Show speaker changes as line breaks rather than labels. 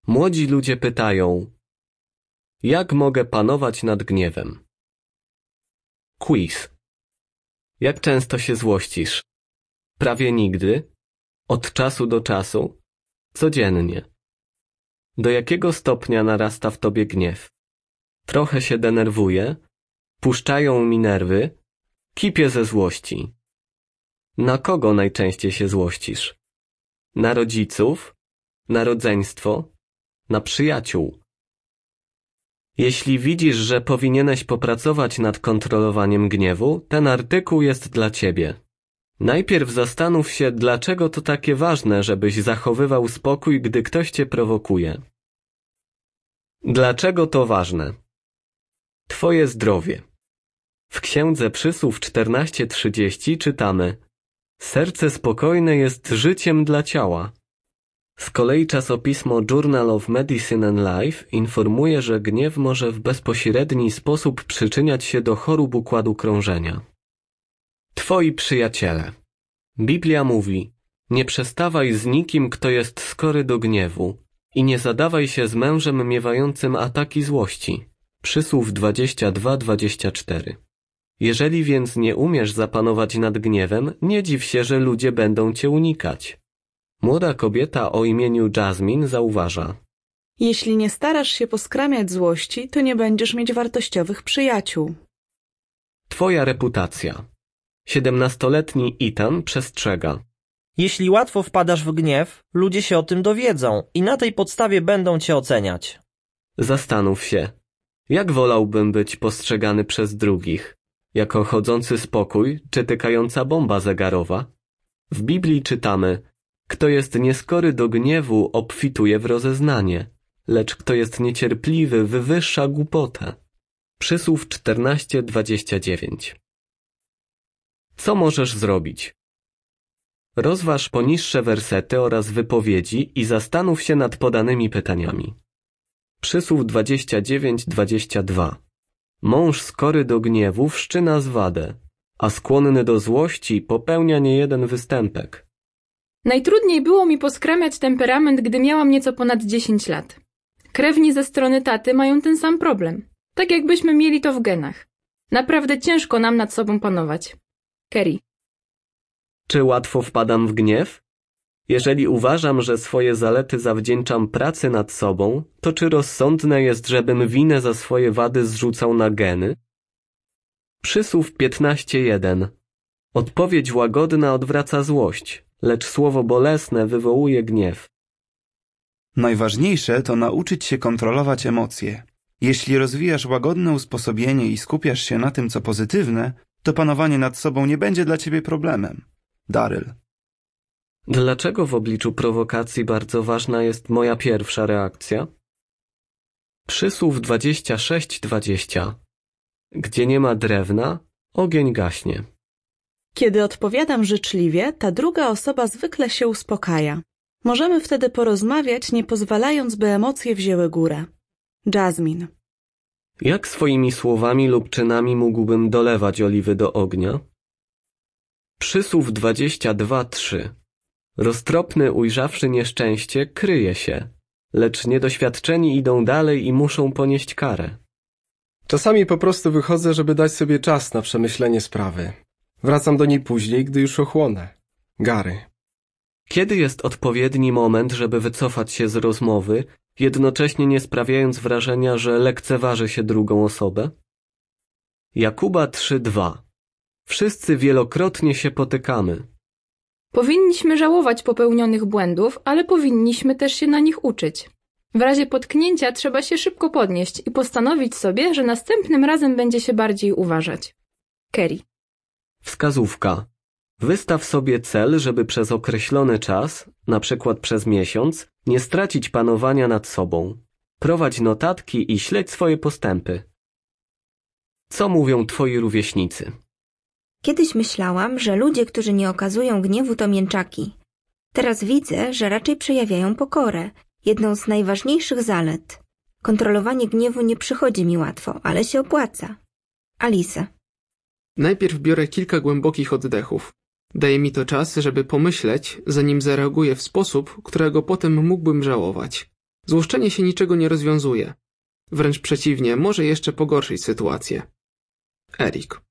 Młodzi ludzie pytają: jak mogę panować nad gniewem? Quiz. Jak często się złościsz? Prawie nigdy? Od czasu do czasu? Codziennie? Do jakiego stopnia narasta w tobie gniew? Trochę się denerwuję? Puszczają mi nerwy? Kipię ze złości. Na kogo najczęściej się złościsz? Na rodziców? Na rodzeństwo? Na przyjaciół? Jeśli widzisz, że powinieneś popracować nad kontrolowaniem gniewu, ten artykuł jest dla ciebie. Najpierw zastanów się, dlaczego to takie ważne, żebyś zachowywał spokój, gdy ktoś cię prowokuje. Dlaczego to ważne? Twoje zdrowie. W Księdze Przysłów 14:30 czytamy: serce spokojne jest życiem dla ciała. Z kolei czasopismo Journal of Medicine and Life informuje, że gniew może w bezpośredni sposób przyczyniać się do chorób układu krążenia. Twoi przyjaciele. Biblia mówi: nie przestawaj z nikim, kto jest skory do gniewu, i nie zadawaj się z mężem miewającym ataki złości. Przysłów 22:24. Jeżeli więc nie umiesz zapanować nad gniewem, nie dziw się, że ludzie będą cię unikać. Młoda kobieta o imieniu Jasmine zauważa:
jeśli nie starasz się poskramiać złości, to nie będziesz mieć wartościowych przyjaciół.
Twoja reputacja. 17-letni Ethan przestrzega:
jeśli łatwo wpadasz w gniew, ludzie się o tym dowiedzą i na tej podstawie będą cię oceniać.
zastanów się, jak wolałbym być postrzegany przez drugich? Jako chodzący spokój czy tykająca bomba zegarowa? W Biblii czytamy: kto jest nieskory do gniewu, obfituje w rozeznanie, lecz kto jest niecierpliwy, wywyższa głupotę. Przysłów 14:29. Co możesz zrobić? Rozważ poniższe wersety oraz wypowiedzi i zastanów się nad podanymi pytaniami. Przysłów 29:22. Mąż skory do gniewu wszczyna zwadę, a skłonny do złości popełnia niejeden występek.
Najtrudniej było mi poskramiać temperament, gdy miałam nieco ponad 10 lat. Krewni ze strony taty mają ten sam problem. Tak jakbyśmy mieli to w genach. Naprawdę ciężko nam nad sobą panować. Kerry.
Czy łatwo wpadam w gniew? Jeżeli uważam, że swoje zalety zawdzięczam pracy nad sobą, to czy rozsądne jest, żebym winę za swoje wady zrzucał na geny? Przysłów 15:1. Odpowiedź łagodna odwraca złość, lecz słowo bolesne wywołuje gniew.
Najważniejsze to nauczyć się kontrolować emocje. Jeśli rozwijasz łagodne usposobienie i skupiasz się na tym, co pozytywne, to panowanie nad sobą nie będzie dla ciebie problemem. Daryl.
Dlaczego w obliczu prowokacji bardzo ważna jest moja pierwsza reakcja? Przysłów 26:20. Gdzie nie ma drewna, ogień gaśnie.
Kiedy odpowiadam życzliwie, ta druga osoba zwykle się uspokaja. Możemy wtedy porozmawiać, nie pozwalając, by emocje wzięły górę. Jasmine.
Jak swoimi słowami lub czynami mógłbym dolewać oliwy do ognia? Przysłów 22:3. Roztropny, ujrzawszy nieszczęście, kryje się, lecz niedoświadczeni idą dalej i muszą ponieść karę.
Czasami po prostu wychodzę, żeby dać sobie czas na przemyślenie sprawy. Wracam do niej później, gdy już ochłonę. Gary.
Kiedy jest odpowiedni moment, żeby wycofać się z rozmowy, jednocześnie nie sprawiając wrażenia, że lekceważy się drugą osobę? Jakuba 3:2. Wszyscy wielokrotnie się potykamy.
Powinniśmy żałować popełnionych błędów, ale powinniśmy też się na nich uczyć. W razie potknięcia trzeba się szybko podnieść i postanowić sobie, że następnym razem będzie się bardziej uważać. Kerry.
Wskazówka. Wystaw sobie cel, żeby przez określony czas, na przykład przez miesiąc, nie stracić panowania nad sobą. Prowadź notatki i śledź swoje postępy. Co mówią twoi rówieśnicy?
Kiedyś myślałam, że ludzie, którzy nie okazują gniewu, to mięczaki. Teraz widzę, że raczej przejawiają pokorę, jedną z najważniejszych zalet. Kontrolowanie gniewu nie przychodzi mi łatwo, ale się opłaca. Alice.
Najpierw biorę kilka głębokich oddechów. Daje mi to czas, żeby pomyśleć, zanim zareaguję w sposób, którego potem mógłbym żałować. Złoszczenie się niczego nie rozwiązuje. Wręcz przeciwnie, może jeszcze pogorszyć sytuację. Erik.